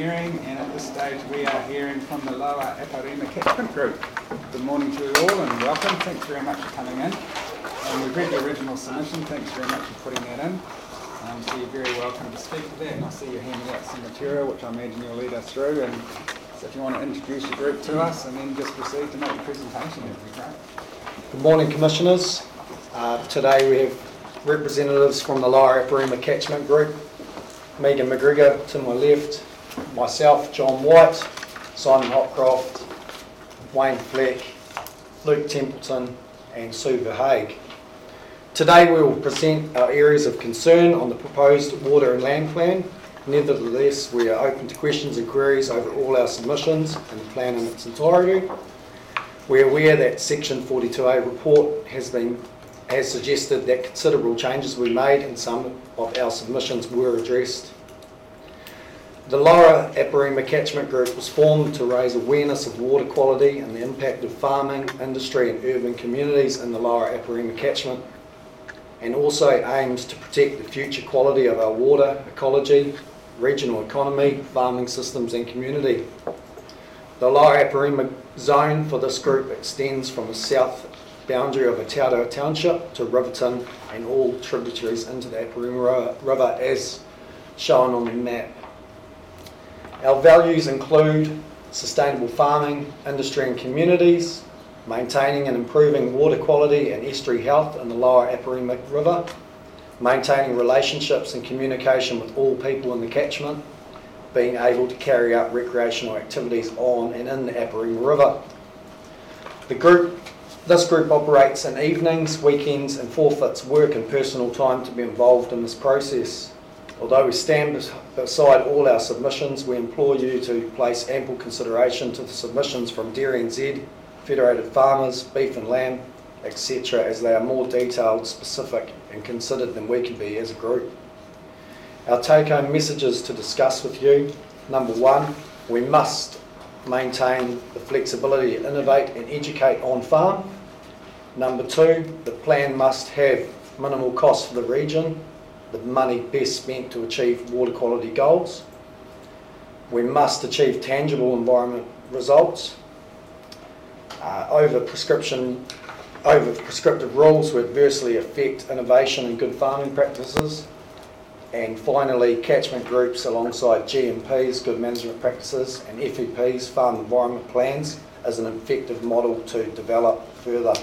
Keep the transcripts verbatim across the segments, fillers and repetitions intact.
hearing, and at this stage we are hearing from the Lower Aparima Catchment Group. Good morning to you all and welcome. Thanks very much for coming in. Um, we've read the original submission, thanks very much for putting that in. Um, so you're very welcome to speak to that, and I see you're handing out some material which I imagine you'll lead us through. And so if you want to introduce your group to us and then just proceed to make the presentation, that would be great. Good morning, Commissioners. Uh, today we have representatives from the Lower Aparima Catchment Group. Megan McGregor to my left, myself, John White, Simon Hopcroft, Wayne Fleck, Luke Templeton and Sue Verhaeg. Today we will present our areas of concern on the proposed water and land plan. Nevertheless, we are open to questions and queries over all our submissions and the plan in its entirety. We are aware that Section forty-two A report has been has suggested that considerable changes were made and some of our submissions were addressed. The Lower Aparima Catchment Group was formed to raise awareness of water quality and the impact of farming, industry and urban communities in the Lower Aparima Catchment, and also aims to protect the future quality of our water, ecology, regional economy, farming systems and community. The Lower Aparima zone for this group extends from the south boundary of Aotearoa Township to Riverton and all tributaries into the Aparima River as shown on the map. Our values include sustainable farming, industry and communities, maintaining and improving water quality and estuary health in the Lower Aparima River, maintaining relationships and communication with all people in the catchment, being able to carry out recreational activities on and in the Aparima River. The group This group operates in evenings, weekends and forfeits work and personal time to be involved in this process. Although we stand beside all our submissions, we implore you to place ample consideration to the submissions from Dairy N Z, Federated Farmers, Beef and Lamb, et cetera, as they are more detailed, specific and considered than we can be as a group. Our take-home messages to discuss with you. Number one, we must maintain the flexibility to innovate and educate on farm. Number two, the plan must have minimal cost for the region, the money best spent to achieve water quality goals. We must achieve tangible environment results. Uh, over prescription, over prescriptive rules will adversely affect innovation and good farming practices. And finally, catchment groups alongside G M Ps, good management practices, and F E Ps, farm environment plans, as an effective model to develop further.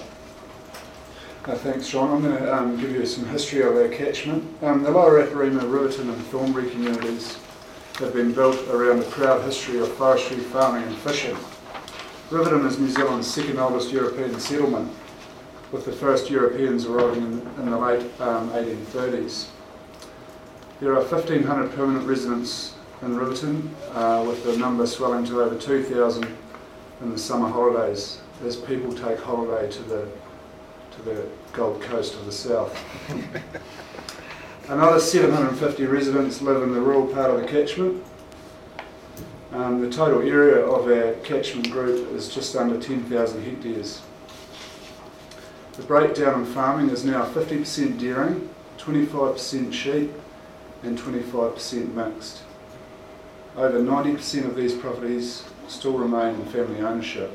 Uh, thanks, Sean. I'm going to um, give you some history of our catchment. Um, the Lower Aparima, Riverton and Thornbury communities have been built around a proud history of forestry, farming and fishing. Riverton is New Zealand's second oldest European settlement, with the first Europeans arriving in, in the late um, eighteen thirties. There are fifteen hundred permanent residents in Riverton, uh, with the number swelling to over two thousand in the summer holidays, as people take holiday to the to the Gold Coast of the south. Another seven hundred fifty residents live in the rural part of the catchment. Um, the total area of our catchment group is just under ten thousand hectares. The breakdown in farming is now fifty percent dairying, twenty-five percent sheep and twenty-five percent mixed. Over ninety percent of these properties still remain in family ownership.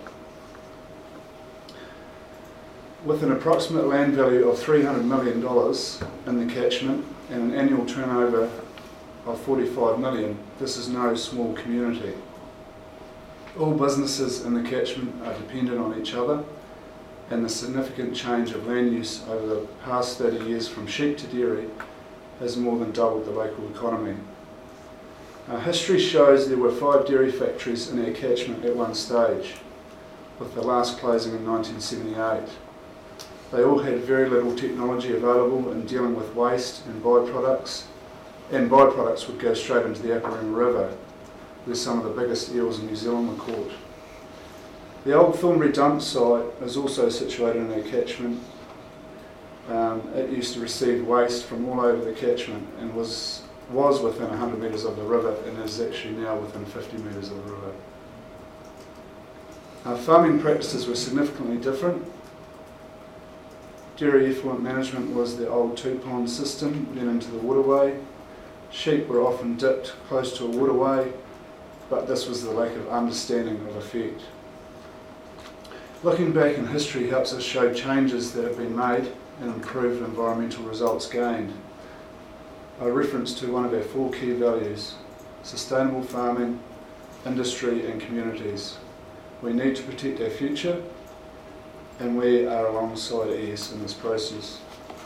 With an approximate land value of three hundred million dollars in the catchment and an annual turnover of forty-five million dollars, this is no small community. All businesses in the catchment are dependent on each other, and the significant change of land use over the past thirty years from sheep to dairy has more than doubled the local economy. Our history shows there were five dairy factories in our catchment at one stage, with the last closing in nineteen seventy-eight. They all had very little technology available in dealing with waste and byproducts, and byproducts would go straight into the Aparima River, where some of the biggest eels in New Zealand were caught. The old Thornbury dump site is also situated in our catchment. Um, it used to receive waste from all over the catchment and was was within one hundred metres of the river, and is actually now within fifty metres of the river. Our farming practices were significantly different. Dairy effluent management was the old two-pond system, then into the waterway. Sheep were often dipped close to a waterway, but this was the lack of understanding of effect. Looking back in history helps us show changes that have been made and improved environmental results gained. A reference to one of our four key values: sustainable farming, industry and communities. We need to protect our future, and we are alongside E S in this process.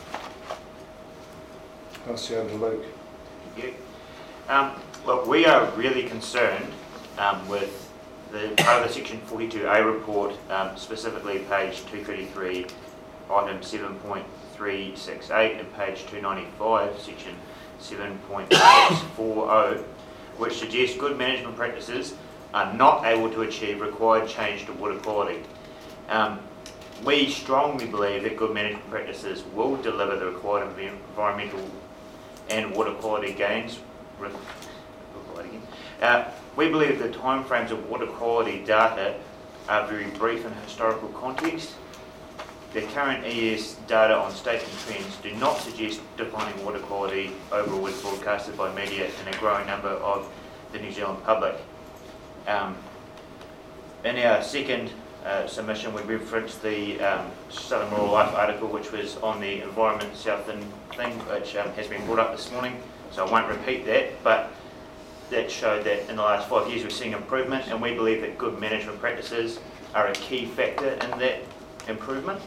Pass you over to Luke. Thank you. Um, look, we are really concerned um, with the part of the section forty-two A report, um, specifically page two thirty-three, item seven point three six eight, and page two ninety-five, section seven point six four zero, which suggests good management practices are not able to achieve required change to water quality. Um, we strongly believe that good management practices will deliver the required environmental and water quality gains. Uh, we believe the timeframes of water quality data are very brief in historical context. The current E S data on state and trends do not suggest declining water quality overall as broadcasted by media and a growing number of the New Zealand public. Um, in our second uh, submission, we referenced the um, Southern Rural Life article, which was on the Environment Southland thing, which um, has been brought up this morning, so I won't repeat that, but that showed that in the last five years we're seeing improvement, and we believe that good management practices are a key factor in that improvement.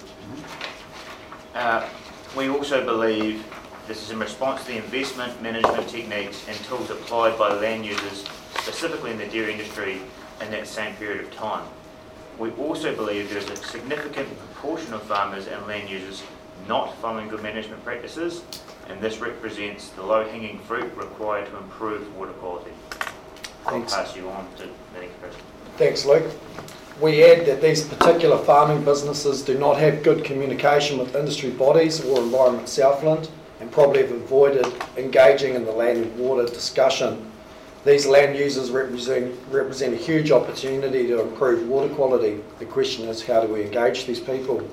Uh, we also believe this is in response to the investment management techniques and tools applied by land users, specifically in the dairy industry, in that same period of time. We also believe there is a significant proportion of farmers and land users not following good management practices, and this represents the low-hanging fruit required to improve water quality. Thanks. I'll pass you on to the next person. Thanks, Luke. We add that these particular farming businesses do not have good communication with industry bodies or Environment Southland, and probably have avoided engaging in the land and water discussion. These land users represent, represent a huge opportunity to improve water quality. The question is, how do we engage these people?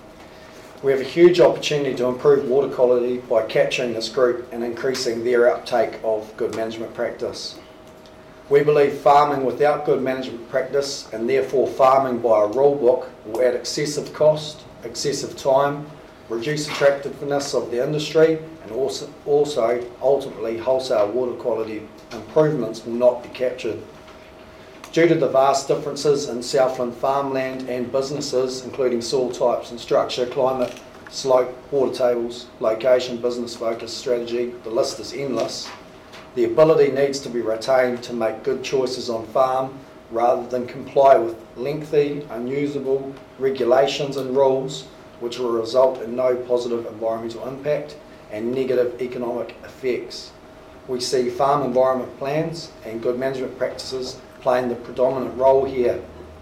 We have a huge opportunity to improve water quality by capturing this group and increasing their uptake of good management practice. We believe farming without good management practice, and therefore farming by a rule book, will add excessive cost, excessive time, reduce attractiveness of the industry, and also, also ultimately wholesale water quality improvements will not be captured. Due to the vast differences in Southland farmland and businesses, including soil types and structure, climate, slope, water tables, location, business focus, strategy, the list is endless. The ability needs to be retained to make good choices on farm rather than comply with lengthy, unusable regulations and rules which will result in no positive environmental impact and negative economic effects. We see farm environment plans and good management practices playing the predominant role here.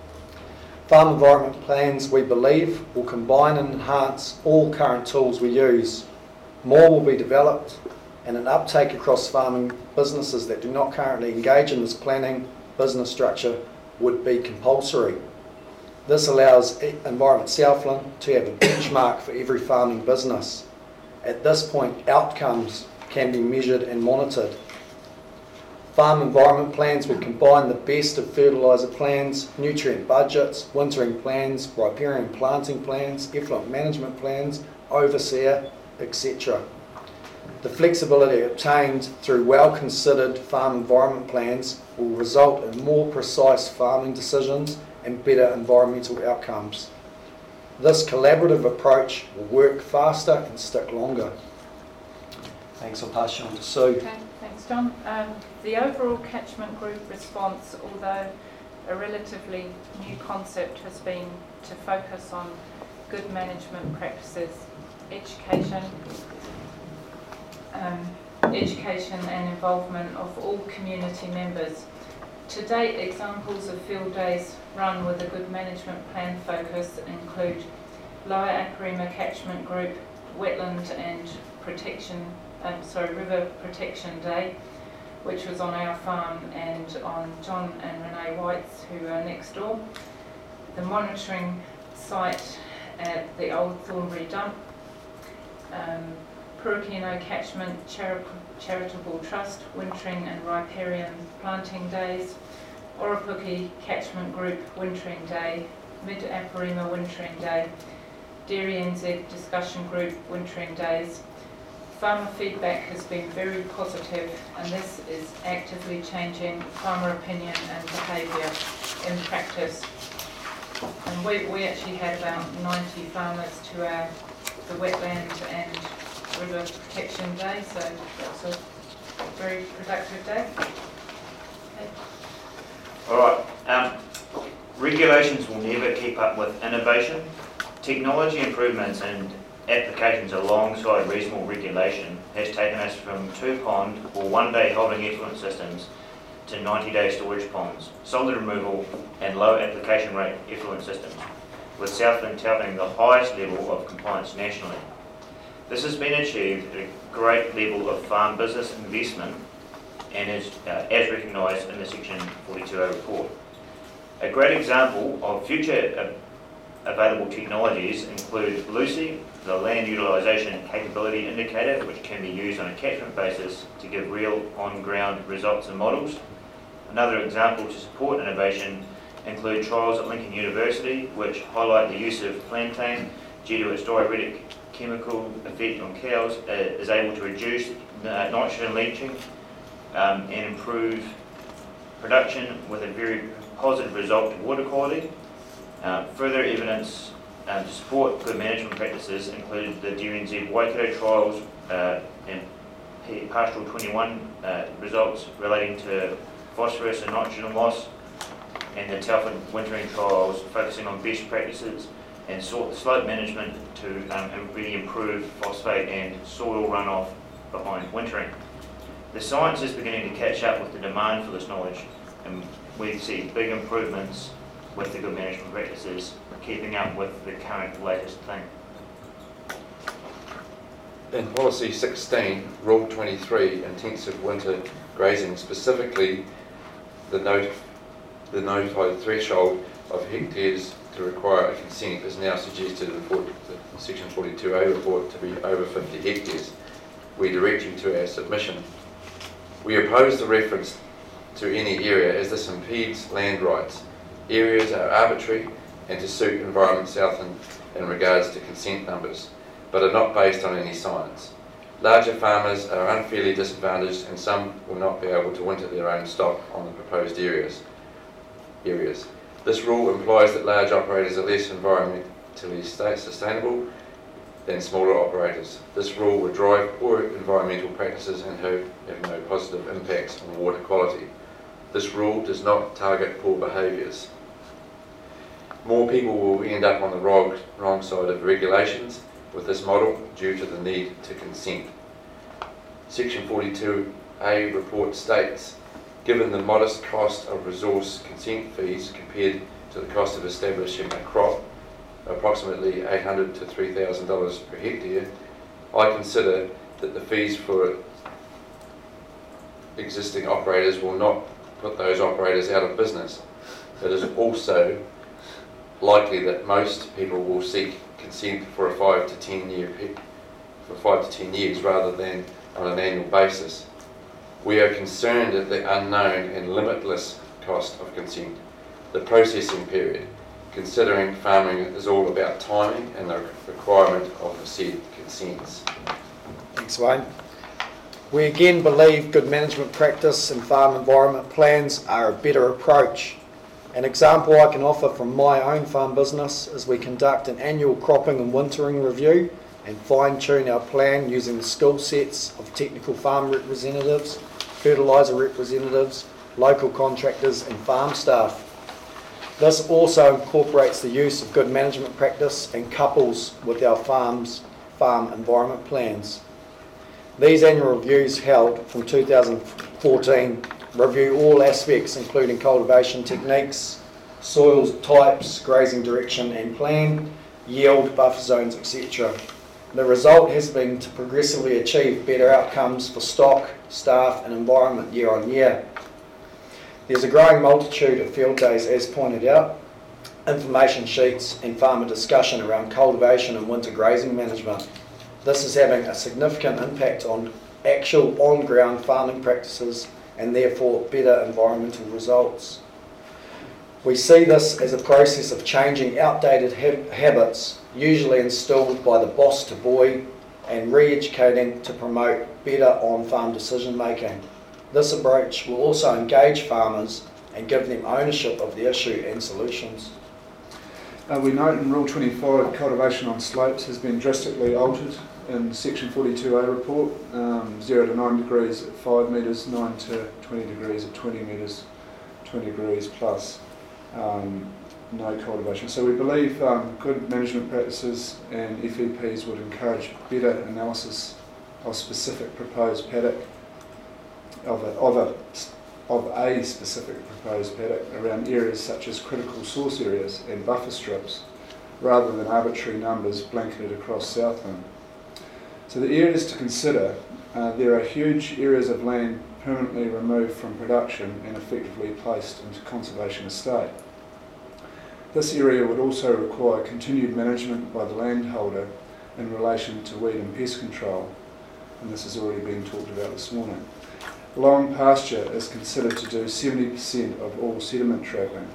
Farm environment plans, we believe, will combine and enhance all current tools we use. More will be developed, and an uptake across farming businesses that do not currently engage in this planning business structure would be compulsory. This allows Environment Southland to have a benchmark for every farming business. At this point, outcomes can be measured and monitored. Farm environment plans would combine the best of fertiliser plans, nutrient budgets, wintering plans, riparian planting plans, effluent management plans, overseer, et cetera. The flexibility obtained through well-considered farm environment plans will result in more precise farming decisions and better environmental outcomes. This collaborative approach will work faster and stick longer. Thanks, I'll pass you on to Sue. Okay, thanks John. Um, the overall catchment group response, although a relatively new concept, has been to focus on good management practices, education, um, education and involvement of all community members. To date, examples of field days run with a good management plan focus include Lower Aparima Catchment Group, Wetland and Protection, um, sorry, River Protection Day, which was on our farm and on John and Renee White's, who are next door. The monitoring site at the Old Thornbury Dump, um, Purukino Catchment Chari Charitable Trust, Wintering and Riparian Planting Days, Oropuki Catchment Group Wintering Day, Mid-Aparima Wintering Day, Dairy N Z Discussion Group Wintering Days. Farmer feedback has been very positive, and this is actively changing farmer opinion and behaviour in practice. And we, we actually had about ninety farmers to our the wetland and river protection day, so that was a very productive day. Okay. All right. Um, regulations will never keep up with innovation. Technology improvements and applications alongside reasonable regulation has taken us from two pond or one day holding effluent systems to ninety day storage ponds, solid removal and low application rate effluent systems, with Southland touting the highest level of compliance nationally. This has been achieved at a great level of farm business investment and is uh, as recognised in the Section forty-two A report. A great example of future uh, available technologies include Lucy, the Land Utilisation Capability Indicator, which can be used on a catchment basis to give real on-ground results and models. Another example to support innovation include trials at Lincoln University, which highlight the use of plantain due to its diuretic chemical effect on cows, uh, is able to reduce uh, nitrogen leaching um, and improve production with a very positive result to water quality. Uh, further evidence um, to support good management practices included the D N Z Waikato trials uh, and Pastoral twenty-one uh, results relating to phosphorus and nitrogen loss, and the Telford wintering trials focusing on best practices and slope management to um, really improve phosphate and soil runoff behind wintering. The science is beginning to catch up with the demand for this knowledge, and we see big improvements with the good management practices, keeping up with the current latest thing. In Policy sixteen, Rule twenty-three, intensive winter grazing, specifically the, not the notified threshold of hectares to require a consent is now suggested in the Section forty-two A report to be over fifty hectares. We direct you to our submission. We oppose the reference to any area as this impedes land rights. Areas are arbitrary and to suit Environment Southland in regards to consent numbers, but are not based on any science. Larger farmers are unfairly disadvantaged, and some will not be able to winter their own stock on the proposed areas. areas. This rule implies that large operators are less environmentally sustainable than smaller operators. This rule would drive poor environmental practices and have, have no positive impacts on water quality. This rule does not target poor behaviours. More people will end up on the wrong, wrong side of regulations with this model due to the need to consent. Section forty-two A report states, given the modest cost of resource consent fees compared to the cost of establishing a crop, approximately eight hundred to three thousand dollars per hectare, I consider that the fees for existing operators will not put those operators out of business. It is also likely that most people will seek consent for a five to ten year for five to ten years rather than on an annual basis. We are concerned at the unknown and limitless cost of consent, the processing period, considering farming is all about timing and the requirement of the said consents. Thanks, Wayne. We again believe good management practice and farm environment plans are a better approach. An example I can offer from my own farm business is we conduct an annual cropping and wintering review and fine-tune our plan using the skill sets of technical farm representatives, fertiliser representatives, local contractors and farm staff. This also incorporates the use of good management practice and couples with our farm's farm environment plans. These annual reviews held from two thousand fourteen review all aspects including cultivation techniques, soil types, grazing direction and plan, yield, buffer zones, et cetera. The result has been to progressively achieve better outcomes for stock, staff and environment year on year. There's a growing multitude of field days as pointed out, information sheets and farmer discussion around cultivation and winter grazing management. This is having a significant impact on actual on-ground farming practices and therefore better environmental results. We see this as a process of changing outdated ha- habits, usually instilled by the boss to boy, and re-educating to promote better on-farm decision making. This approach will also engage farmers and give them ownership of the issue and solutions. Uh, we note in Rule twenty-five, cultivation on slopes has been drastically altered in Section forty-two A report, um, zero to nine degrees at five metres, nine to twenty degrees at twenty metres, twenty degrees plus um, no cultivation. So we believe um, good management practices and F E Ps would encourage better analysis of specific proposed paddock, of a, of a of a specific proposed paddock around areas such as critical source areas and buffer strips, rather than arbitrary numbers blanketed across Southland. So the areas to consider, uh, there are huge areas of land permanently removed from production and effectively placed into conservation estate. This area would also require continued management by the landholder in relation to weed and pest control, and this has already been talked about this morning. Long pasture is considered to do seventy percent of all sediment trapping.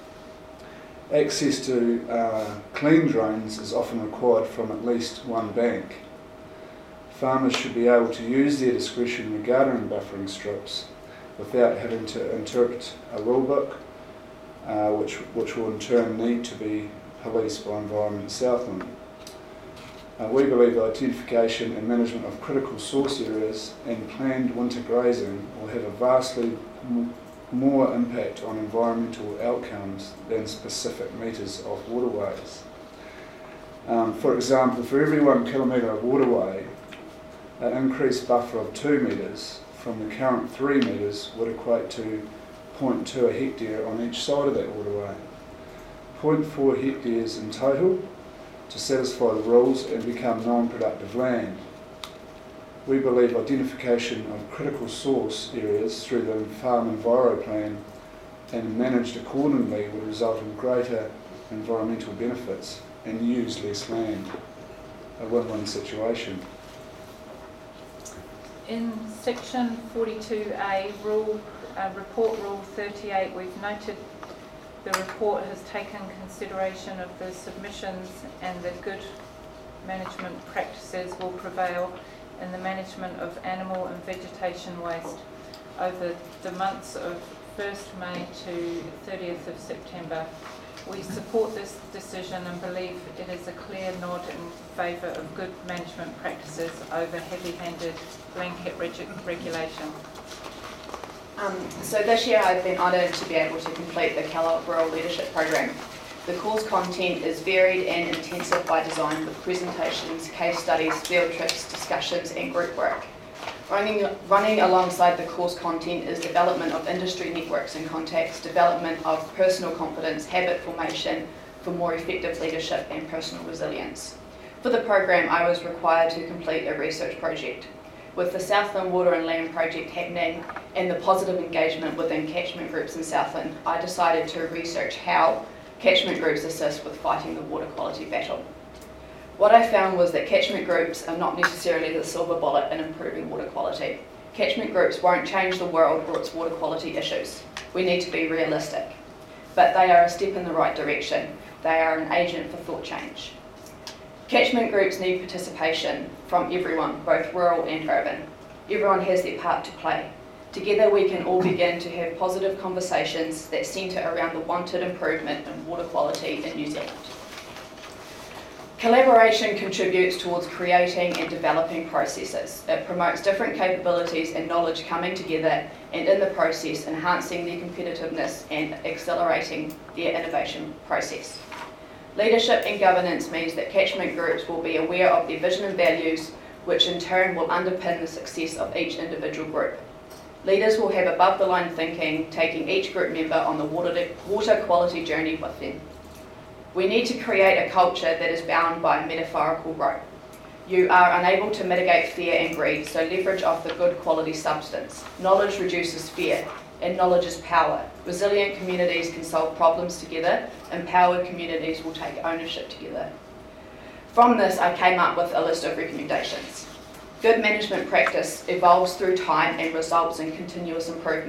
Access to uh, clean drains is often required from at least one bank. Farmers should be able to use their discretion regarding buffering strips without having to interpret a rule book, uh, which, which will in turn need to be policed by Environment Southland. Uh, we believe the identification and management of critical source areas and planned winter grazing will have a vastly m more impact on environmental outcomes than specific metres of waterways. Um, for example, for every one kilometre of waterway, an increased buffer of two metres from the current three metres would equate to zero point two a hectare on each side of that waterway. zero point four hectares in total to satisfy the rules and become non-productive land. We believe identification of critical source areas through the Farm Enviro Plan and managed accordingly will result in greater environmental benefits and use less land. A win-win situation. In section forty-two A, rule, uh, report rule thirty-eight, we've noted the report has taken consideration of the submissions and the good management practices will prevail in the management of animal and vegetation waste over the months of first May to thirtieth of September. We support this decision and believe it is a clear nod in favour of good management practices over heavy-handed blanket reg regulation. Um, so this year I've been honoured to be able to complete the Kellogg Rural Leadership Programme. The course content is varied and intensive by design with presentations, case studies, field trips, discussions and group work. Running, running alongside the course content is development of industry networks and contacts, development of personal confidence, habit formation for more effective leadership and personal resilience. For the programme I was required to complete a research project. With the Southland Water and Land project happening and the positive engagement within catchment groups in Southland, I decided to research how catchment groups assist with fighting the water quality battle. What I found was that catchment groups are not necessarily the silver bullet in improving water quality. Catchment groups won't change the world or its water quality issues. We need to be realistic. But they are a step in the right direction. They are an agent for thought change. Catchment groups need participation from everyone, both rural and urban. Everyone has their part to play. Together we can all begin to have positive conversations that centre around the wanted improvement in water quality in New Zealand. Collaboration contributes towards creating and developing processes. It promotes different capabilities and knowledge coming together and in the process enhancing their competitiveness and accelerating their innovation process. Leadership and governance means that catchment groups will be aware of their vision and values, which in turn will underpin the success of each individual group. Leaders will have above the line thinking, taking each group member on the water, water quality journey with them. We need to create a culture that is bound by metaphorical rope. You are unable to mitigate fear and greed, so leverage off the good quality substance. Knowledge reduces fear, and knowledge is power. Resilient communities can solve problems together, empowered communities will take ownership together. From this, I came up with a list of recommendations. Good management practice evolves through time and results in continuous improvement.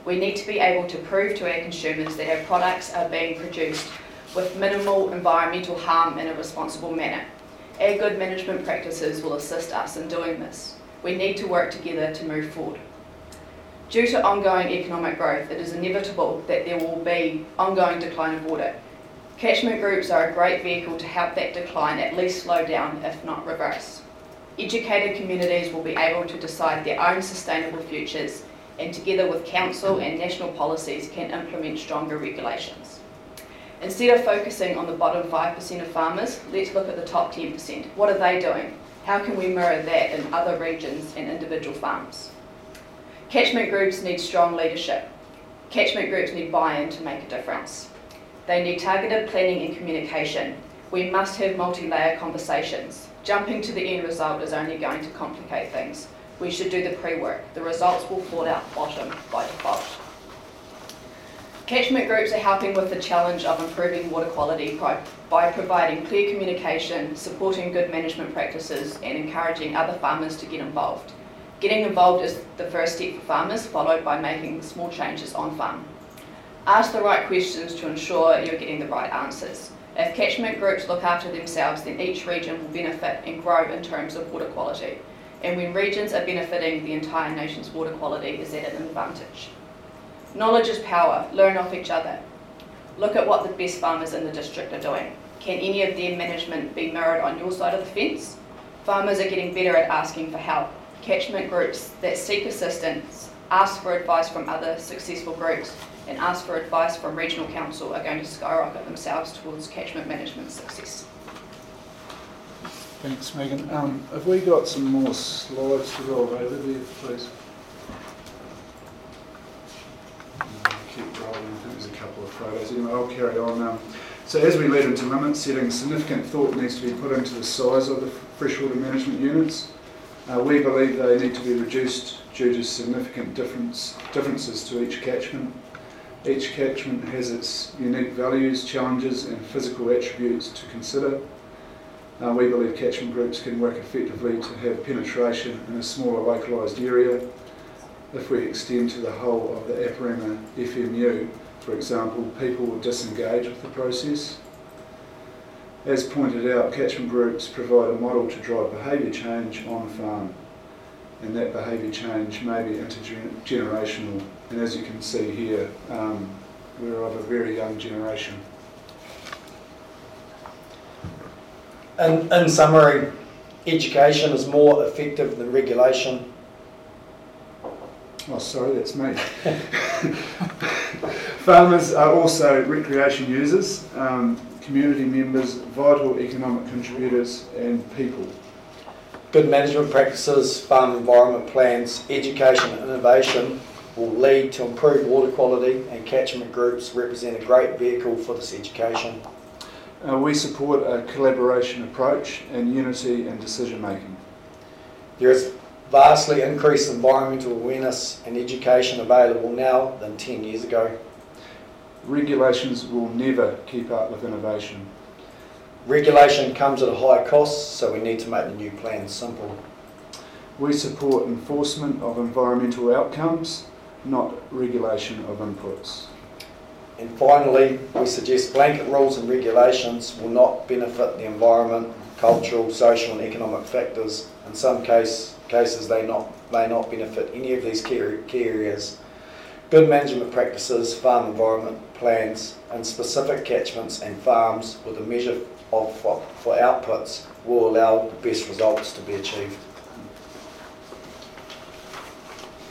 We need to be able to prove to our consumers that our products are being produced with minimal environmental harm in a responsible manner. Our good management practices will assist us in doing this. We need to work together to move forward. Due to ongoing economic growth, it is inevitable that there will be ongoing decline of water. Catchment groups are a great vehicle to help that decline at least slow down, if not reverse. Educated communities will be able to decide their own sustainable futures, and together with council and national policies can implement stronger regulations. Instead of focusing on the bottom five percent of farmers, let's look at the top ten percent. What are they doing? How can we mirror that in other regions and individual farms? Catchment groups need strong leadership. Catchment groups need buy-in to make a difference. They need targeted planning and communication. We must have multi-layer conversations. Jumping to the end result is only going to complicate things. We should do the pre-work. The results will fall out bottom by default. Catchment groups are helping with the challenge of improving water quality by providing clear communication, supporting good management practices, and encouraging other farmers to get involved. Getting involved is the first step for farmers, followed by making small changes on farm. Ask the right questions to ensure you're getting the right answers. If catchment groups look after themselves, then each region will benefit and grow in terms of water quality. And when regions are benefiting, the entire nation's water quality is at an advantage. Knowledge is power. Learn off each other. Look at what the best farmers in the district are doing. Can any of their management be mirrored on your side of the fence? Farmers are getting better at asking for help. Catchment groups that seek assistance, ask for advice from other successful groups, and ask for advice from regional council are going to skyrocket themselves towards catchment management success. Thanks, Megan. Um, have we got some more slides to roll over there, please? Keep rolling. I think there's a couple of photos. Anyway, I'll carry on. Um, so as we lead into limit setting, significant thought needs to be put into the size of the freshwater management units. Uh, we believe they need to be reduced due to significant difference, differences to each catchment. Each catchment has its unique values, challenges and physical attributes to consider. Uh, we believe catchment groups can work effectively to have penetration in a smaller localised area. If we extend to the whole of the Aparima F M U, for example, people will disengage with the process. As pointed out, catchment groups provide a model to drive behaviour change on farm, and that behaviour change may be intergenerational, and as you can see here, um, we're of a very young generation. In, in summary, education is more effective than regulation. Oh, sorry, that's me. Farmers are also recreation users, um, community members, vital economic contributors and people. Good management practices, farm environment plans, education and innovation will lead to improved water quality, and catchment groups represent a great vehicle for this education. Uh, we support a collaboration approach and unity in decision making. There is vastly increased environmental awareness and education available now than ten years ago. Regulations will never keep up with innovation. Regulation comes at a high cost, so we need to make the new plans simple. We support enforcement of environmental outcomes, not regulation of inputs. And finally, we suggest blanket rules and regulations will not benefit the environment, cultural, social and economic factors. In some case, cases they not, may not benefit any of these key, key areas. Good management practices, farm environment plans and specific catchments and farms with a measure of for, for outputs will allow the best results to be achieved.